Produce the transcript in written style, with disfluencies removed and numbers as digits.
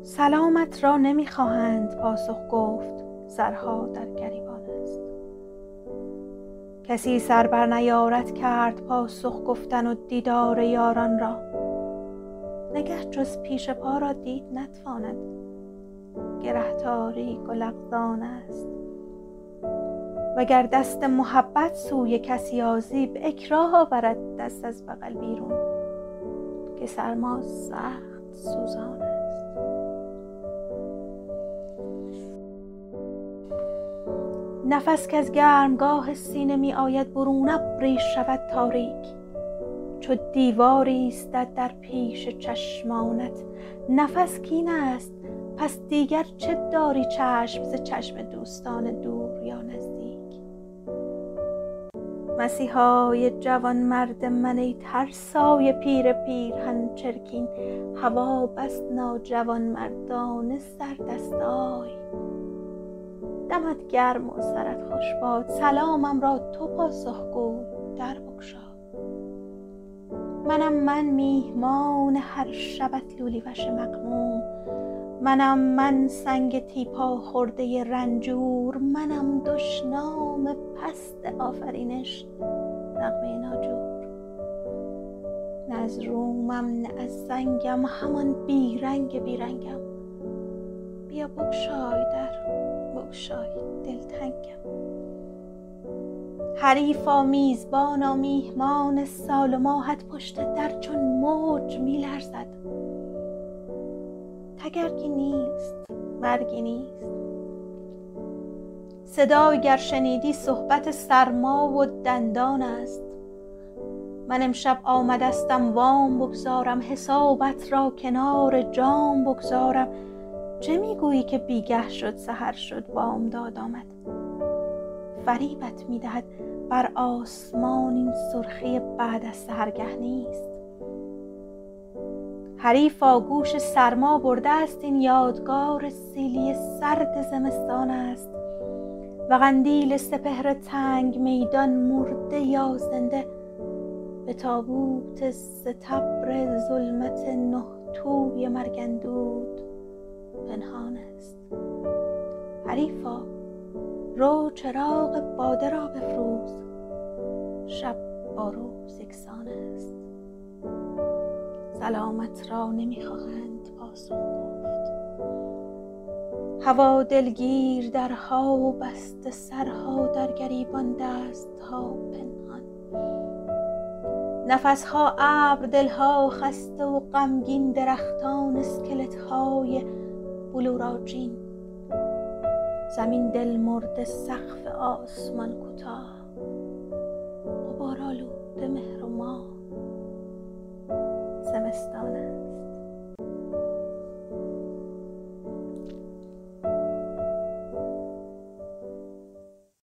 سلامت را نمیخواهند پاسخ گفت، سرها در گریبان است. کسی سر بر نیارد کرد پاسخ گفتن و دیدار یاران را. نگه جز پیش پا را دید نتواند، گره تاریک و لغزان است. وگر دست محبت سوی کسی یازی، به اکراه آورد دست از بغل بیرون، که سرما سخت سوزان است. نفس که از گرمگاه سینه می آید برون، ابری شود تاریک، چو دیواری ایستد در پیش چشمانت. نفس کین است، پس دیگر چه داری چشم ز چشم دوستان دور یا نزدیک. مسیحای جوان مرد من ای ترسای پیر پیرهن چرکین، هوا بس ناجوان مردانه سرد است آی. دمت گرم و سرت خوش باد، سلامم را تو پاسخ گو در بگشا. منم من میهمان هر شبت لولی وش مغموم، منم من سنگ تیپا خورده رنجور، منم دشنام پست آفرینش نغمه ناجور. نه از رومم نه از سنگم، همان بیرنگ بیرنگم. بیا بگشای در بگشای دلتنگم. حریفا میزبانا میهمان سال و ماهت پشت در چون موج میلرزد. تگرگی نیست مرگی نیست، صدای گر شنیدی صحبت سرما و دندان است. من امشب آمدستم وام بگذارم، حسابت را کنار جام بگذارم. چه میگویی که بیگه شد سحر شد بامداد آمد؟ فریبت میدهد بر آسمان این سرخی بعد از سحرگه نیست. حریفا گوش سرما برده است، این یادگار سیلی سرد زمستان است. و قندیل سپهر تنگ میدان مرده یا زنده، به تابوت ستبر ظلمت نه توی مرگندود پنهان است. حریفا رو چراغ باده را بفروز، شب با روز یکسان است. سلامت را نمیخواهند پاسخ گفت، هوا دلگیر درها بسته، سرها در گریبان دستها پنهان. نفسها ابر دلها خسته و غمگین، درختان اسکلت‌های بلوراجین. زمین دل مرده سقف آسمان کوتاه، غبارآلوده مهر